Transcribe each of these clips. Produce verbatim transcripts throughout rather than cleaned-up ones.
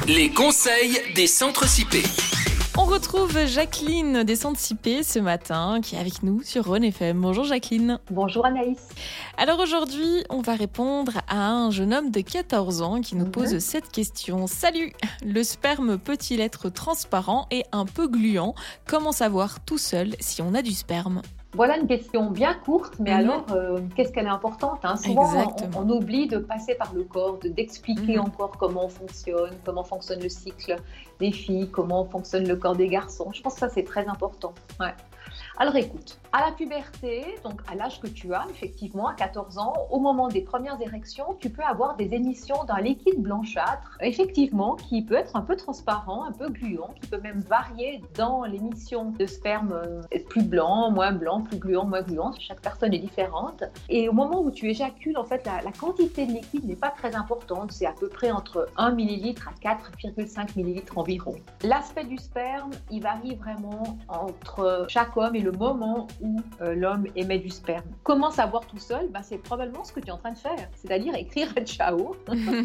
Les conseils des centres C I P. On retrouve Jacqueline des centres C I P ce matin, qui est avec nous sur Rhône F M. Bonjour Jacqueline. Bonjour Anaïs. Alors aujourd'hui, on va répondre à un jeune homme de quatorze ans qui nous pose mmh. cette question. Salut, le sperme peut-il être transparent et un peu gluant ? Comment savoir tout seul si on a du sperme ? Voilà une question bien courte, mais mmh. alors, euh, qu'est-ce qu'elle est importante hein Souvent, on, on oublie de passer par le corps, de, d'expliquer mmh. encore comment on fonctionne, comment fonctionne le cycle des filles, comment fonctionne le corps des garçons. Je pense que ça, c'est très important. Ouais. Alors écoute, à la puberté, donc à l'âge que tu as, effectivement, à quatorze ans, au moment des premières érections, tu peux avoir des émissions d'un liquide blanchâtre, effectivement, qui peut être un peu transparent, un peu gluant, qui peut même varier dans l'émission de sperme, euh, plus blanc, moins blanc, plus gluant, moins gluant. Chaque personne est différente. Et au moment où tu éjacules, en fait, la, la quantité de liquide n'est pas très importante. C'est à peu près entre un millilitre à quatre virgule cinq millilitres environ. L'aspect du sperme, il varie vraiment entre chaque homme et le moment où euh, l'homme émet du sperme. Comment savoir tout seul ? Ben, c'est probablement ce que tu es en train de faire, c'est-à-dire écrire un ciao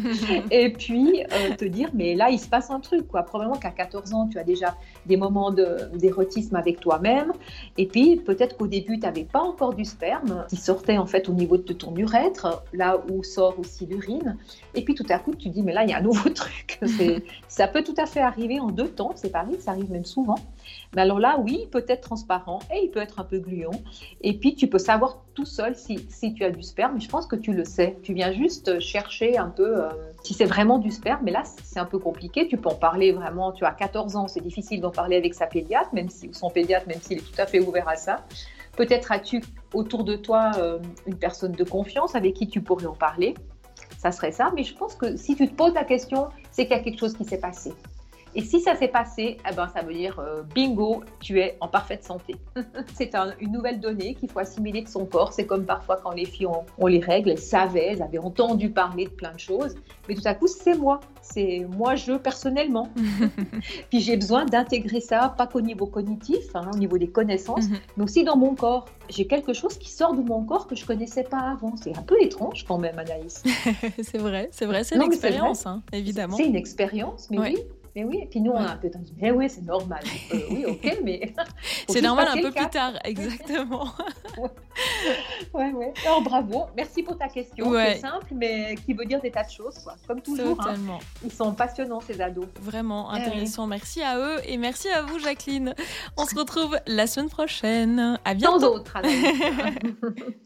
et puis euh, te dire mais là il se passe un truc quoi. Probablement qu'à quatorze ans tu as déjà des moments de, d'érotisme avec toi-même et puis peut-être qu'au début tu n'avais pas encore du sperme qui sortait en fait au niveau de ton urètre, là où sort aussi l'urine, et puis tout à coup tu te dis mais là il y a un nouveau truc. C'est, ça peut tout à fait arriver en deux temps, c'est pareil, ça arrive même souvent. Mais alors là oui, peut-être transparent et il peut être un peu gluant. Et puis, tu peux savoir tout seul si, si tu as du sperme. Je pense que tu le sais. Tu viens juste chercher un peu euh, si c'est vraiment du sperme. Mais là, c'est un peu compliqué. Tu peux en parler vraiment. Tu as quatorze ans, c'est difficile d'en parler avec sa pédiatre, même si, ou son pédiatre, même s'il est tout à fait ouvert à ça. Peut-être as-tu autour de toi euh, une personne de confiance avec qui tu pourrais en parler. Ça serait ça. Mais je pense que si tu te poses la question, c'est qu'il y a quelque chose qui s'est passé. Et si ça s'est passé, eh ben, ça veut dire euh, bingo, tu es en parfaite santé. C'est un, une nouvelle donnée qu'il faut assimiler de son corps. C'est comme parfois quand les filles ont, ont les règles, elles savaient, elles avaient entendu parler de plein de choses. Mais tout à coup, c'est moi. C'est moi, je, personnellement. Puis j'ai besoin d'intégrer ça, pas qu'au niveau cognitif, hein, au niveau des connaissances, mm-hmm. mais aussi dans mon corps. J'ai quelque chose qui sort de mon corps que je ne connaissais pas avant. C'est un peu étrange quand même, Anaïs. c'est vrai, c'est vrai, c'est une non, expérience, c'est hein, évidemment. C'est une expérience, mais ouais. oui. Mais oui, et puis nous, ouais. on a un peu dit, mais oui, c'est normal. Euh, oui, ok, mais... c'est normal un peu plus tard, exactement. ouais, ouais, ouais. Alors, bravo. Merci pour ta question. Ouais. C'est simple, mais qui veut dire des tas de choses, quoi. Comme toujours. Totalement. Hein. Ils sont passionnants, ces ados. Vraiment intéressant. Ouais. Merci à eux et merci à vous, Jacqueline. On se retrouve la semaine prochaine. À bientôt. Tant d'autres, alors.